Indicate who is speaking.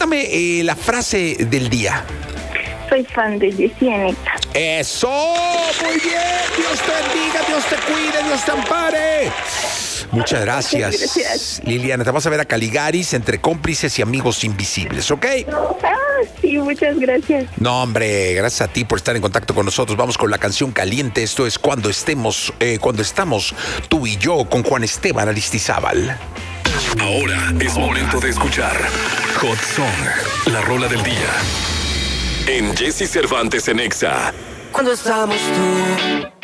Speaker 1: Dígame la frase del día.
Speaker 2: Soy fan de Jessie Anita.
Speaker 1: ¡Eso! ¡Muy bien! Dios te bendiga, Dios te cuide, Dios te ampare. Muchas gracias.
Speaker 2: Gracias.
Speaker 1: Liliana, te vas a ver a Caligaris entre cómplices y amigos invisibles, ¿ok?
Speaker 2: Sí, muchas gracias.
Speaker 1: No, hombre, gracias a ti por estar en contacto con nosotros. Vamos con la canción caliente. Esto es cuando estamos tú y yo con Juan Esteban Aristizábal.
Speaker 3: Ahora es momento de escuchar Hot Song, la rola del día. En Jesse Cervantes en Exa.
Speaker 4: Cuando estamos tú